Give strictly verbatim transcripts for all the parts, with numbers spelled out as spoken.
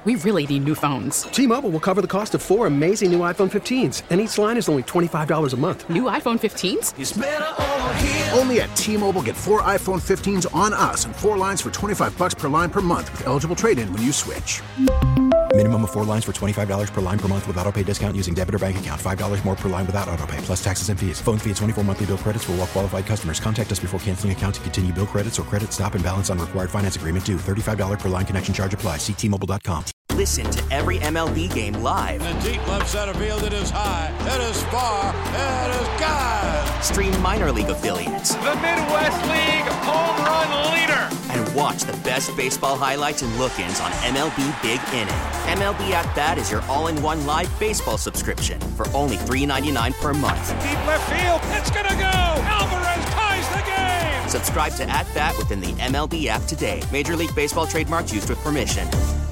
We really need new phones. T-Mobile will cover the cost of four amazing new iPhone fifteens, and each line is only twenty-five dollars a month. New iPhone fifteens? It's better over here. Only at T-Mobile, get four iPhone fifteens on us and four lines for twenty-five dollars per line per month with eligible trade-in when you switch. Minimum of four lines for twenty-five dollars per line per month with autopay discount using debit or bank account. five dollars more per line without autopay, plus taxes and fees. Phone fee at twenty-four monthly bill credits for well-qualified customers. Contact us before canceling account to continue bill credits or credit stop and balance on required finance agreement due. thirty-five dollars per line connection charge applies. See T Mobile dot com. Listen to every M L B game live. In the deep left center field, it is high, it is far, it is gone. Stream minor league affiliates. The Midwest League home run leader. And watch the best baseball highlights and look-ins on M L B Big Inning. M L B At Bat is your all-in-one live baseball subscription for only three dollars and ninety-nine cents per month. Deep left field, it's gonna go. Alvarez ties the game. Subscribe to At Bat within the M L B app today. Major League Baseball trademarks used with permission.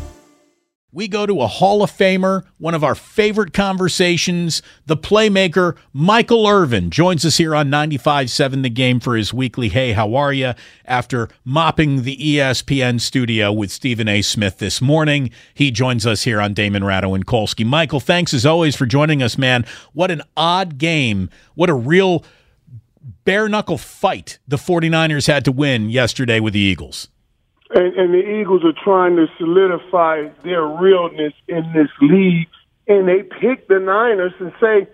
We go to a Hall of Famer, one of our favorite conversations. The playmaker, Michael Irvin, joins us here on ninety-five point seven The Game for his weekly Hey, How Are Ya? After mopping the E S P N studio with Stephen A. Smith this morning. He joins us here on Damon Ratto and Kolsky. Michael, thanks as always for joining us, man. What an odd game. What a real bare-knuckle fight the 49ers had to win yesterday with the Eagles. And, and the Eagles are trying to solidify their realness in this league. And they pick the Niners and say,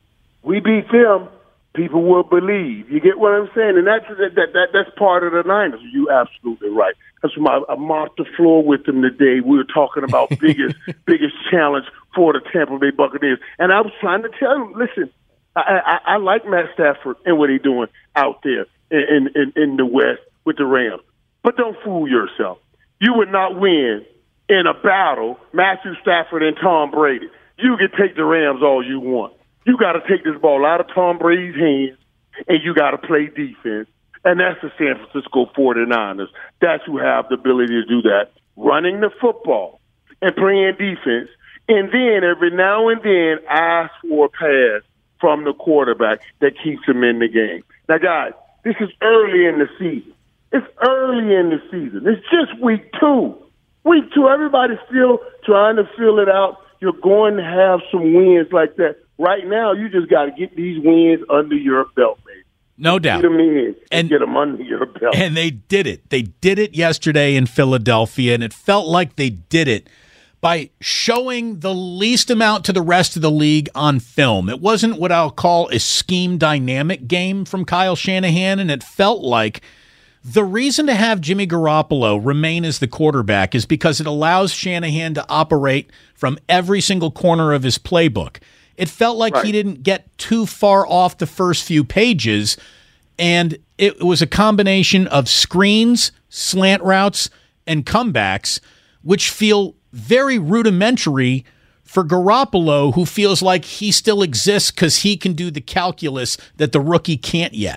we beat them, people will believe. You get what I'm saying? And that's that, that, that that's part of the Niners. You're absolutely right. That's why I, I mopped the floor with them today. We were talking about biggest biggest challenge for the Tampa Bay Buccaneers. And I was trying to tell them, listen, I, I, I like Matt Stafford and what he's doing out there in, in, in the West with the Rams. But don't fool yourself. You would not win in a battle, Matthew Stafford and Tom Brady. You can take the Rams all you want. You got to take this ball out of Tom Brady's hands, and you got to play defense. And that's the San Francisco 49ers. That's who have the ability to do that, running the football and playing defense. And then every now and then ask for a pass from the quarterback that keeps him in the game. Now, guys, this is early in the season. It's early in the season. It's just week two. Week two, everybody's still trying to fill it out. You're going to have some wins like that. Right now, you just got to get these wins under your belt, baby. No doubt. Get them in and get them under your belt. And they did it. They did it yesterday in Philadelphia, and it felt like they did it by showing the least amount to the rest of the league on film. It wasn't what I'll call a scheme dynamic game from Kyle Shanahan, and it felt like the reason to have Jimmy Garoppolo remain as the quarterback is because it allows Shanahan to operate from every single corner of his playbook. It felt like right. he didn't get too far off the first few pages, and it was a combination of screens, slant routes, and comebacks, which feel very rudimentary for Garoppolo, who feels like he still exists because he can do the calculus that the rookie can't yet.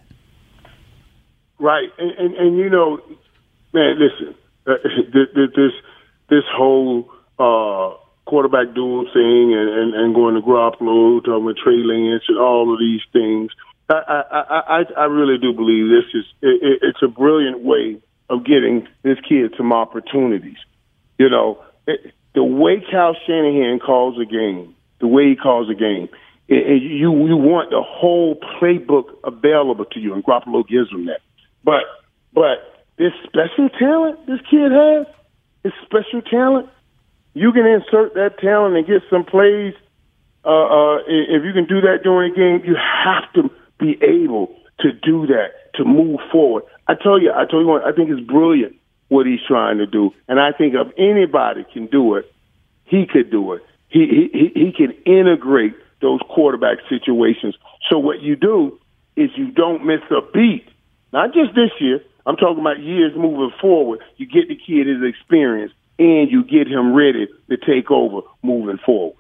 Right, and, and and you know, man, listen, uh, this this whole uh, quarterback duel thing, and, and, and going to Garoppolo, talking with Trey Lance, and all of these things. I I, I, I really do believe this is it, it's a brilliant way of getting this kid some opportunities. You know, it, the way Kyle Shanahan calls a game, the way he calls a game, it, it, you you want the whole playbook available to you, and Garoppolo gives them that. But but this special talent this kid has, this special talent, you can insert that talent and get some plays. Uh, uh, if you can do that during a game, you have to be able to do that, to move forward. I tell you, I tell you what, I think it's brilliant what he's trying to do. And I think if anybody can do it, he could do it. He he he can integrate those quarterback situations. So what you do is you don't miss a beat. Not just this year. I'm talking about years moving forward. You get the kid his experience, and you get him ready to take over moving forward.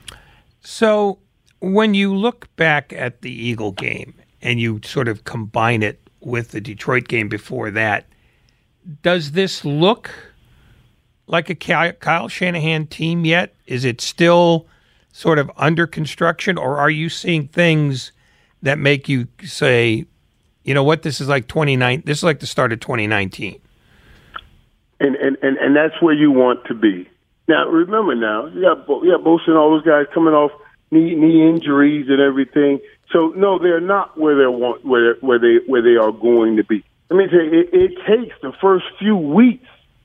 So when you look back at the Eagle game and you sort of combine it with the Detroit game before that, does this look like a Kyle Shanahan team yet? Is it still sort of under construction, or are you seeing things that make you say, you know what, this is like twenty-nine. This is like the start of twenty nineteen. And, and and and that's where you want to be. Now, remember now, you got, Bo- you got Bosa and all those guys coming off knee knee injuries and everything. So, no, they're not where they want where where they where they are going to be. Let me tell you, it, it takes the first few weeks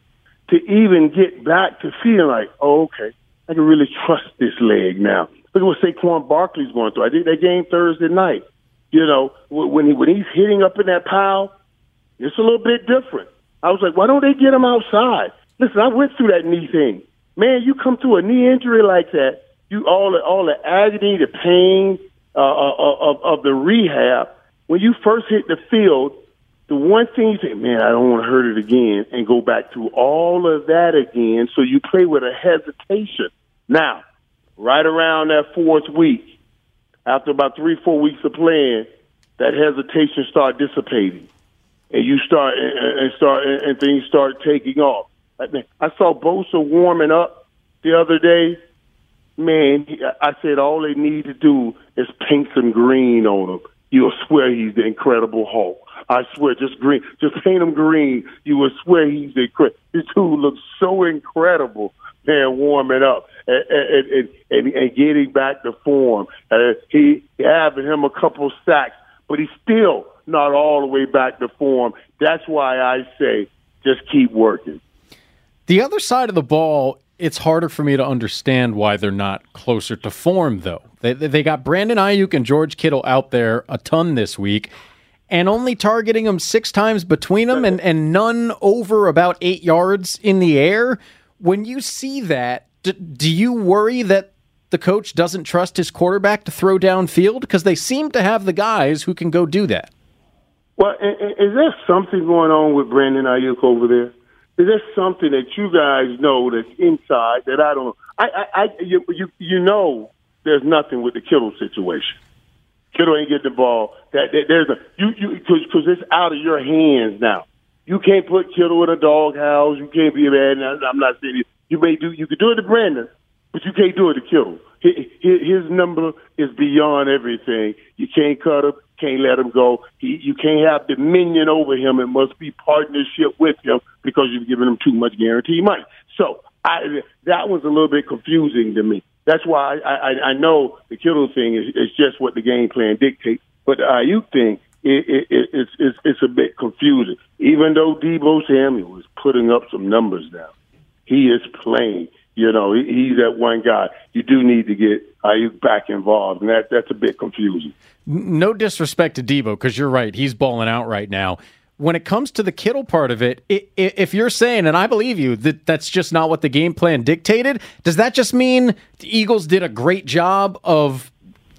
to even get back to feeling like, oh, okay, I can really trust this leg now. Look at what Saquon Barkley's going through. I did that game Thursday night. You know, when he when he's hitting up in that pile, it's a little bit different. I was like, why don't they get him outside? Listen, I went through that knee thing. Man, you come through a knee injury like that, you all the all the agony, the pain uh, of, of the rehab. When you first hit the field, the one thing you say, man, I don't want to hurt it again, and go back through all of that again. So you play with a hesitation. Now, right around that fourth week, after about three, four weeks of playing, that hesitation start dissipating, and you start and, and start and things start taking off. I saw Bosa warming up the other day. Man, I said all they need to do is paint some green on him. You'll swear he's the Incredible Hulk. I swear, just green. Just paint him green. You will swear he's the incredible. This dude looks so incredible, man, warming up and, and, and, and getting back to form. Uh, he having him a couple sacks, but he's still not all the way back to form. That's why I say just keep working. The other side of the ball, it's harder for me to understand why they're not closer to form, though. They they got Brandon Ayuk and George Kittle out there a ton this week, and only targeting them six times between them, and, and none over about eight yards in the air. When you see that, do, do you worry that the coach doesn't trust his quarterback to throw downfield? Because they seem to have the guys who can go do that. Well, is there something going on with Brandon Ayuk over there? Is there something that you guys know that's inside that I don't know? I, I, I you, you, you know, there's nothing with the Kittle situation. Kittle ain't getting the ball. That, that there's a you, you, because it's out of your hands now. You can't put Kittle in a doghouse. You can't be bad. I'm not saying you, you may do. You could do it to Brandon, but you can't do it to Kittle. His, his number is beyond everything. You can't cut him. Can't let him go. He, you can't have dominion over him. It must be partnership with him because you've given him too much guaranteed money. So I, that was a little bit confusing to me. That's why I, I, I know the Kittle thing is, is just what the game plan dictates. But the Ayuk thing, it, it, it, it's, it's, it's a bit confusing. Even though Deebo Samuel is putting up some numbers now, he is playing. You know, he, he's that one guy. You do need to get Ayuk back involved, and that that's a bit confusing. No disrespect to Deebo, because you're right. He's balling out right now. When it comes to the Kittle part of it, it, it, if you're saying, and I believe you, that that's just not what the game plan dictated, does that just mean the Eagles did a great job of,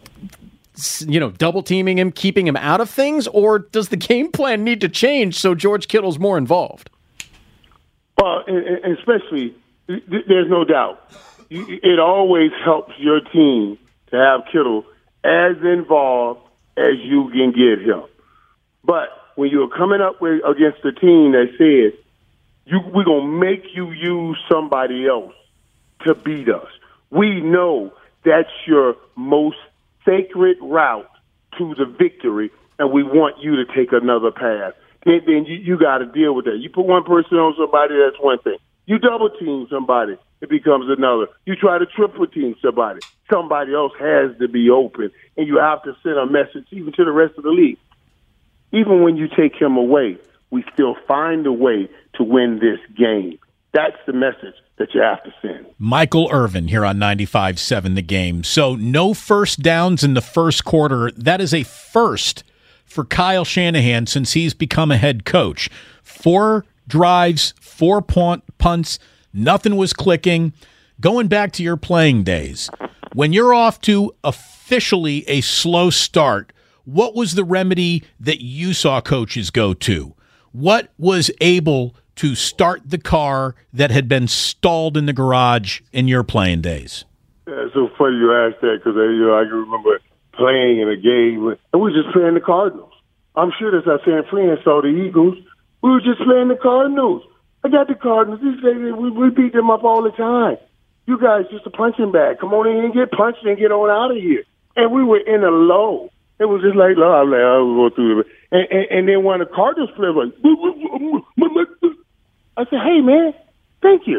you know, double teaming him, keeping him out of things, or does the game plan need to change so George Kittle's more involved? Well, and, and especially, there's no doubt, it always helps your team to have Kittle as involved as you can get him. But when you're coming up with against a team that says, you, we're going to make you use somebody else to beat us, we know that's your most sacred route to the victory, and we want you to take another path. Then, then you, you got to deal with that. You put one person on somebody, that's one thing. You double team somebody, it becomes another. You try to triple team somebody, somebody else has to be open, and you have to send a message even to the rest of the league. Even when you take him away, we still find a way to win this game. That's the message that you have to send. Michael Irvin here on ninety-five seven The Game. So no first downs in the first quarter. That is a first for Kyle Shanahan since he's become a head coach. Four drives, four punt, punts, nothing was clicking. Going back to your playing days, when you're off to officially a slow start, what was the remedy that you saw coaches go to? What was able to start the car that had been stalled in the garage in your playing days? Yeah, it's so funny you asked that because you know, I can remember playing in a game, and we were just playing the Cardinals. I'm sure that's our San Fran saw the Eagles. We were just playing the Cardinals. I got the Cardinals. We, we beat them up all the time. You guys just a punching bag. Come on in and get punched and get on out of here. And we were in a low. It was just like, oh, I was going through it. And, and, and then when the Cardinals players like, I said, hey, man, thank you.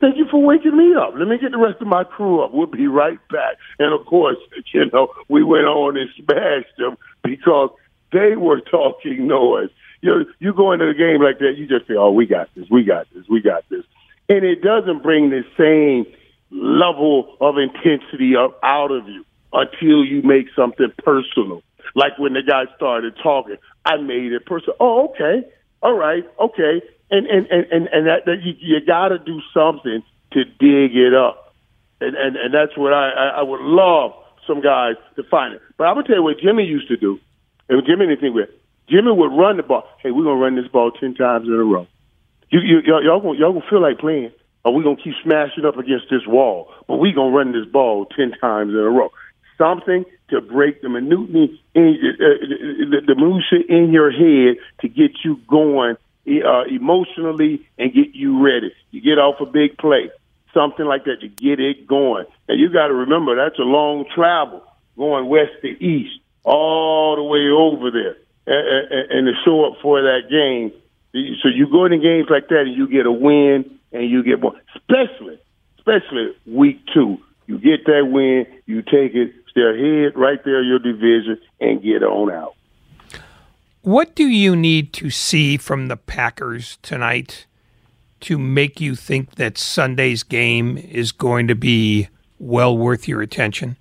Thank you for waking me up. Let me get the rest of my crew up. We'll be right back. And, of course, you know, we went on and smashed them because they were talking noise. You know, you go into the game like that, you just say, oh, we got this, we got this, we got this. And it doesn't bring the same level of intensity up out of you until you make something personal. Like when the guy started talking, I made it personal. Oh, okay. All right. Okay. And and, and, and, and that, that you, you got to do something to dig it up. And and, and that's what I, I, I would love some guys to find it. But I'm going to tell you what Jimmy used to do. And Jimmy anything with Jimmy would run the ball. Hey, we're going to run this ball ten times in a row. You, you, y'all, y'all going y'all gonna feel like playing, or we're going to keep smashing up against this wall. But we're going to run this ball ten times in a row. Something to break the monotony, in, uh, the, the minutia in your head to get you going uh, emotionally and get you ready. You get off a big play, something like that to get it going. And you got to remember, that's a long travel going west to east, all the way over there, and, and, and to show up for that game. So you go into games like that and you get a win and you get more, especially, especially week two. You get that win, you take it, stay ahead right there in your division, and get on out. What do you need to see from the Packers tonight to make you think that Sunday's game is going to be well worth your attention?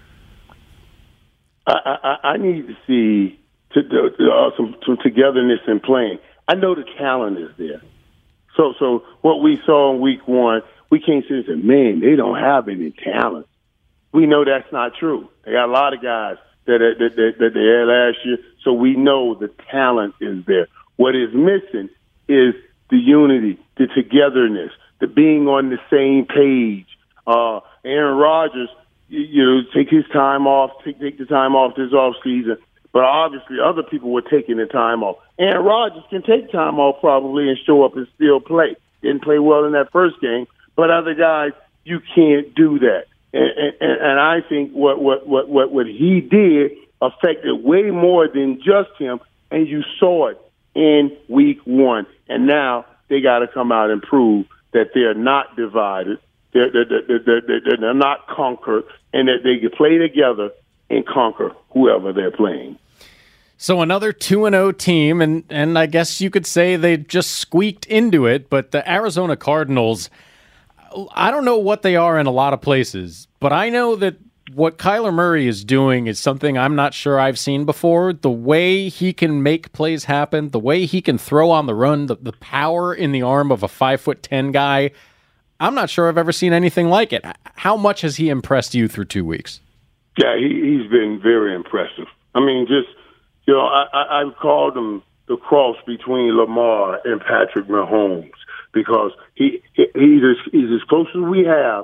I, I, I need to see to, uh, some, some togetherness in playing. I know the talent is there. So, so what we saw in week one, we can't sit and say, man, they don't have any talent. We know that's not true. They got a lot of guys that, that, that, that they had last year, so we know the talent is there. What is missing is the unity, the togetherness, the being on the same page. Uh, Aaron Rodgers, you, you know, take his time off, take, take the time off this offseason, but obviously other people were taking the time off. Aaron Rodgers can take time off probably and show up and still play. Didn't play well in that first game. But other guys, you can't do that. And, and, and I think what, what, what, what, what he did affected way more than just him, and you saw it in week one. And now they got to come out and prove that they're not divided, they're, they're, they're, they're, they're not conquered, and that they can play together and conquer whoever they're playing. So another two and oh team, and, and I guess you could say they just squeaked into it, but the Arizona Cardinals, I don't know what they are in a lot of places, but I know that what Kyler Murray is doing is something I'm not sure I've seen before. The way he can make plays happen, the way he can throw on the run, the, the power in the arm of a five foot ten guy, I'm not sure I've ever seen anything like it. How much has he impressed you through two weeks? Yeah, he, he's been very impressive. I mean, just, you know, I, I, I've called him the cross between Lamar and Patrick Mahomes, because he, he he's, as, he's as close as we have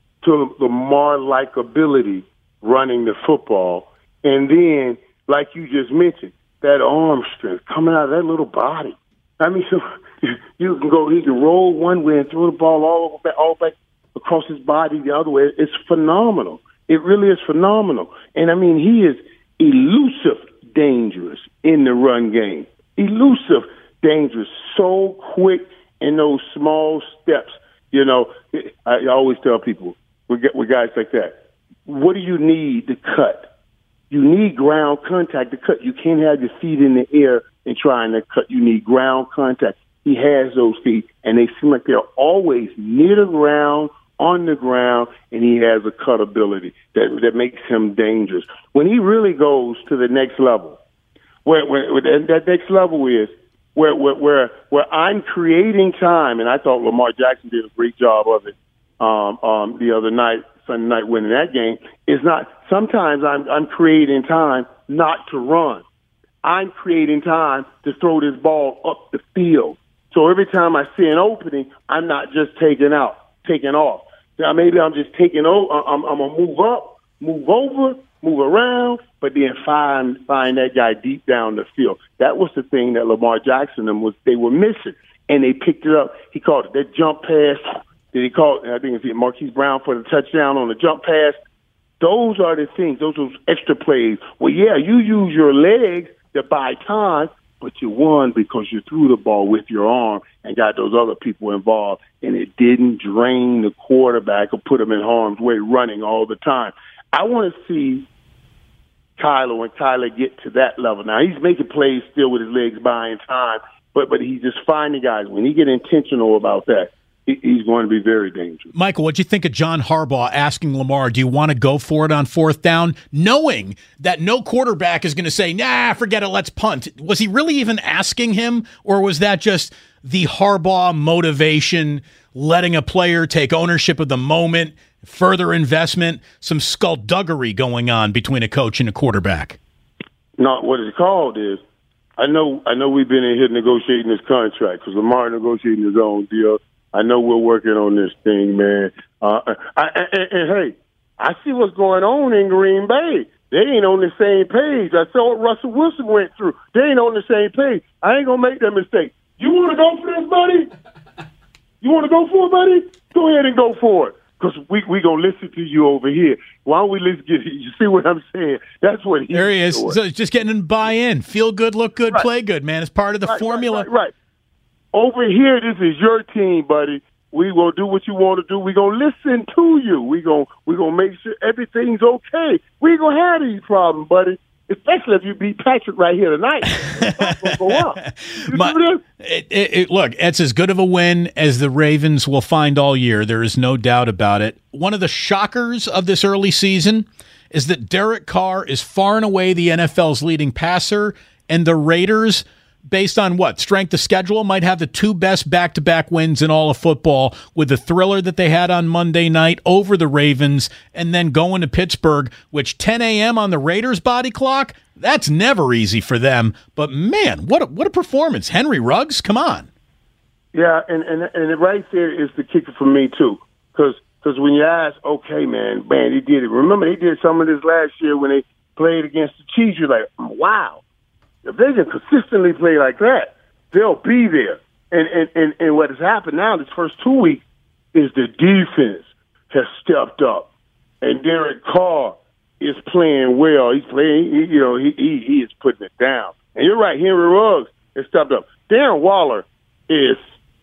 to Lamar-like ability running the football. And then, like you just mentioned, that arm strength coming out of that little body. I mean, so you can go, he can roll one way and throw the ball all back, all back across his body the other way. It's phenomenal. It really is phenomenal. And, I mean, he is elusive, dangerous in the run game. Elusive, dangerous, so quick in those small steps. You know, I always tell people, with guys like that, what do you need to cut? You need ground contact to cut. You can't have your feet in the air and trying to cut. You need ground contact. He has those feet, and they seem like they're always near the ground, on the ground, and he has a cut ability that that makes him dangerous. When he really goes to the next level, where, where, where that next level is, where, where where where I'm creating time, and I thought Lamar Jackson did a great job of it um, um, the other night, Sunday night, winning that game. Is not sometimes I'm I'm creating time not to run. I'm creating time to throw this ball up the field. So every time I see an opening, I'm not just taking out, taking off. Now maybe I'm just taking over. I'm, I'm gonna move up, move over, move around, but then find find that guy deep down the field. That was the thing that Lamar Jackson and was they were missing, and they picked it up. He called it that jump pass. Did he call it? I think it's Marquise Brown for the touchdown on the jump pass. Those are the things. Those are extra plays. Well, yeah, you use your legs to buy time, but you won because you threw the ball with your arm and got those other people involved, and it didn't drain the quarterback or put him in harm's way running all the time. I want to see Kyler and Kyler get to that level. Now, he's making plays still with his legs buying time, but but he's just finding guys. When he get intentional about that, he, he's going to be very dangerous. Michael, what'd you think of John Harbaugh asking Lamar, do you want to go for it on fourth down, knowing that no quarterback is going to say, nah, forget it, let's punt? Was he really even asking him, or was that just the Harbaugh motivation, letting a player take ownership of the moment, further investment, some skullduggery going on between a coach and a quarterback? No, what it's called is, I know I know we've been in here negotiating this contract because Lamar negotiating his own deal. I know we're working on this thing, man. Uh, I, and, and, and, hey, I see what's going on in Green Bay. They ain't on the same page. I saw what Russell Wilson went through. They ain't on the same page. I ain't going to make that mistake. You want to go for this, buddy? You want to go for it, buddy? Go ahead and go for it. Because we we gonna listen to you over here. Why don't we listen? Get you see what I'm saying? That's what he's there he is. doing. So it's just getting him buy-in, feel good, look good, right. play good, man. It's part of the right, formula. Right, right, right. Over here, this is your team, buddy. We gonna do what you want to do. We gonna listen to you. We gonna we gonna make sure everything's okay. We gonna have these problems, buddy. Especially if you beat Patrick right here tonight. It's go up. You My, do this? It, it, it, look, it's as good of a win as the Ravens will find all year. There is no doubt about it. One of the shockers of this early season is that Derek Carr is far and away the N F L's leading passer, and the Raiders, based on what? Strength of schedule, might have the two best back-to-back wins in all of football, with the thriller that they had on Monday night over the Ravens and then going to Pittsburgh, which ten a.m. on the Raiders' body clock, that's never easy for them. But, man, what a, what a performance. Henry Ruggs, come on. Yeah, and, and, and right there is the kicker for me, too, because because when you ask, okay, man, man, he did it. Remember, they did some of this last year when they played against the Chiefs. You're like, wow. If they can consistently play like that, they'll be there. And, and, and, and what has happened now this first two weeks is the defense has stepped up. And Derek Carr is playing well. He's playing, he, you know, he, he he is putting it down. And you're right, Henry Ruggs has stepped up. Darren Waller is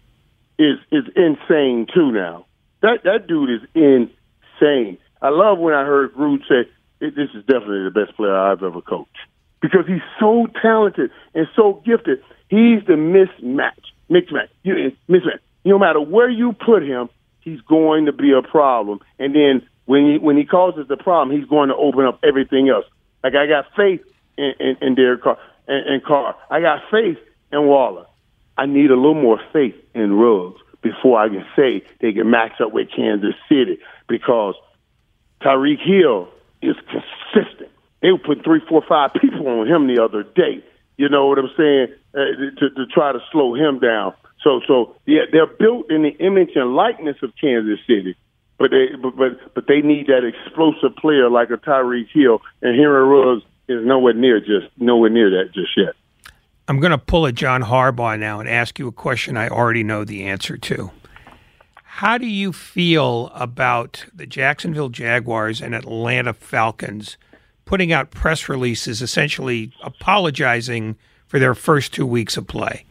is is insane too now. That that dude is insane. I love when I heard Gruden say, this is definitely the best player I've ever coached. Because he's so talented and so gifted. He's the mismatch. Mismatch. You, mismatch. No matter where you put him, he's going to be a problem. And then when he, when he causes the problem, he's going to open up everything else. Like, I got faith in, in, in Derek Carr. And, and Carr. I got faith in Waller. I need a little more faith in Ruggs before I can say they can match up with Kansas City, because Tyreek Hill is consistent. They were putting three, four, five people on him the other day. You know what I'm saying? Uh, to, to try to slow him down. So, so yeah, they're built in the image and likeness of Kansas City, but they, but, but, but they need that explosive player like a Tyreek Hill, and Henry Ruggs is nowhere near just nowhere near that just yet. I'm going to pull a John Harbaugh now and ask you a question I already know the answer to. How do you feel about the Jacksonville Jaguars and Atlanta Falcons putting out press releases essentially apologizing for their first two weeks of play?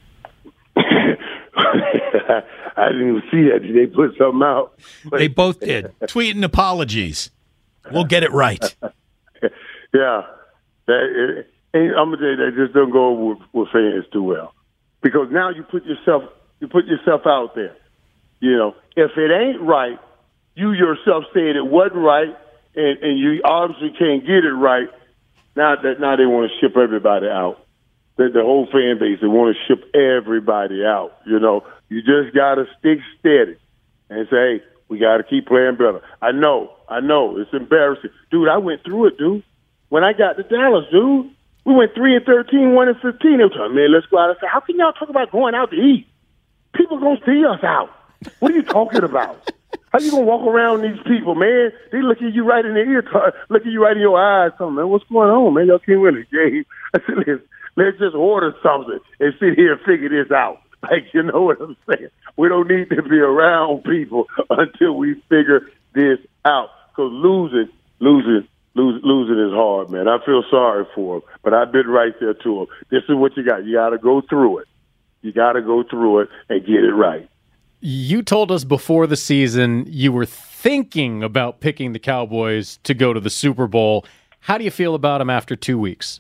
I didn't even see that. Did they put something out? But they both did. Tweeting apologies. We'll get it right. Yeah. That, and I'm going to tell you, that just don't go over with, with fans too well. Because now you put yourself you put yourself out there. You know, if it ain't right, you yourself said it wasn't right, and, and you obviously can't get it right. Now that now they want to ship everybody out. The, the whole fan base, they want to ship everybody out. You know, you just got to stick steady and say, hey, we got to keep playing better. I know, I know, it's embarrassing. Dude, I went through it, dude. When I got to Dallas, dude, we went three and thirteen, one and fifteen. They were telling me, man, let's go out and say, how can y'all talk about going out to eat? People going to see us out. What are you talking about? How you going to walk around these people, man? They look at you right in the ear, look at you right in your eyes. Tell them, man, what's going on, man? Y'all can't win the game. I said, let's, let's just order something and sit here and figure this out. Like, you know what I'm saying? We don't need to be around people until we figure this out. Because losing, losing, losing, losing is hard, man. I've feel sorry for him, but I've been right there to him. This is what you got. You got to go through it. You got to go through it and get it right. You told us before the season you were thinking about picking the Cowboys to go to the Super Bowl. How do you feel about them after two weeks?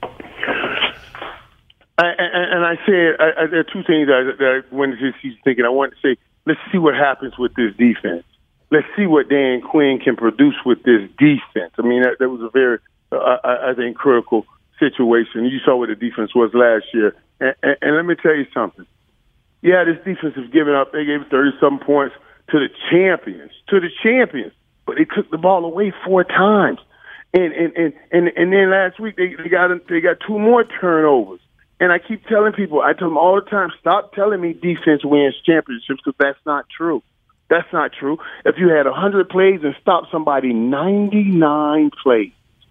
I, and, and I said I, I, there are two things that, that I went into the season thinking. I wanted to say, let's see what happens with this defense. Let's see what Dan Quinn can produce with this defense. I mean, that, that was a very, uh, I, I think, critical situation. You saw what the defense was last year. And, and, and let me tell you something. Yeah, this defense has given up. They gave thirty-some points to the champions, to the champions. But they took the ball away four times. And and and, and, and then last week they, they got they got two more turnovers. And I keep telling people, I tell them all the time, stop telling me defense wins championships, because that's not true. That's not true. If you had one hundred plays and stopped somebody ninety-nine plays,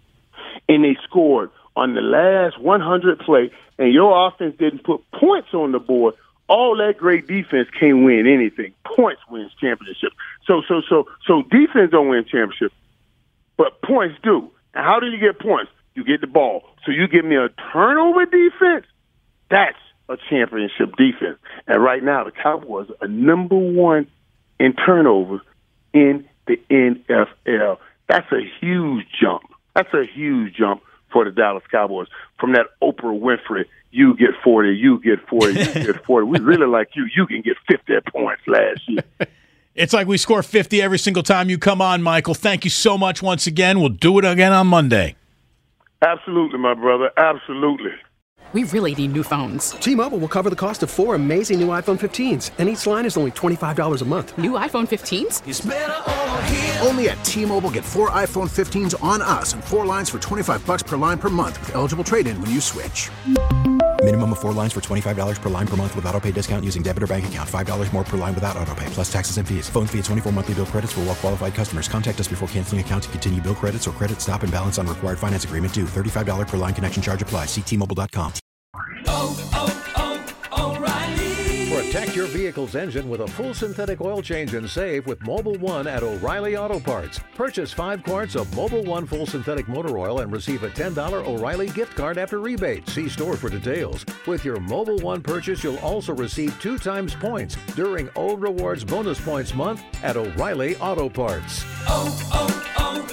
and they scored on the last one hundred play, and your offense didn't put points on the board, all that great defense can't win anything. Points wins championships. So, so, so, so defense don't win championships, but points do. And how do you get points? You get the ball. So you give me a turnover defense, that's a championship defense. And right now, the Cowboys are number one in turnovers in the N F L. That's a huge jump. That's a huge jump for the Dallas Cowboys. From that Oprah Winfrey, you get forty, you get forty, you get forty. We really like you. You can get fifty points last year. It's like we score fifty every single time you come on, Michael. Thank you so much once again. We'll do it again on Monday. Absolutely, my brother. Absolutely. We really need new phones. T-Mobile will cover the cost of four amazing new iPhone fifteens, and each line is only twenty-five dollars a month. New iPhone fifteens? It's better over here. Only at T-Mobile, get four iPhone fifteens on us and four lines for twenty-five bucks per line per month with eligible trade-in when you switch. Minimum of four lines for twenty-five dollars per line per month with autopay discount using debit or bank account. five dollars more per line without autopay, plus taxes and fees. Phone fee at twenty-four monthly bill credits for well-qualified customers. Contact us before canceling account to continue bill credits or credit stop and balance on required finance agreement due. thirty-five dollars per line connection charge applies. See T Mobile dot com. Oh, oh, oh, O'Reilly. Protect your vehicle's engine with a full synthetic oil change and save with Mobil one at O'Reilly Auto Parts. Purchase five quarts of Mobil one full synthetic motor oil and receive a ten dollars O'Reilly gift card after rebate. See store for details. With your Mobil one purchase, you'll also receive two times points during O Rewards Bonus Points Month at O'Reilly Auto Parts. Oh,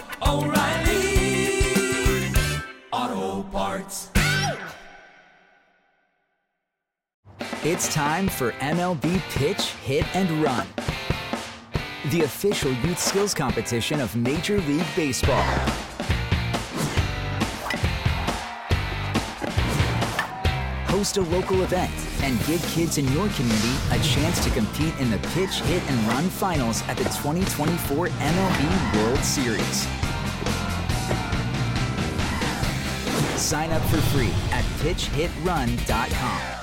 oh, oh, O'Reilly Auto Parts. It's time for M L B Pitch, Hit, and Run, the official youth skills competition of Major League Baseball. Host a local event and give kids in your community a chance to compete in the Pitch, Hit, and Run finals at the twenty twenty-four M L B World Series. Sign up for free at pitch hit run dot com.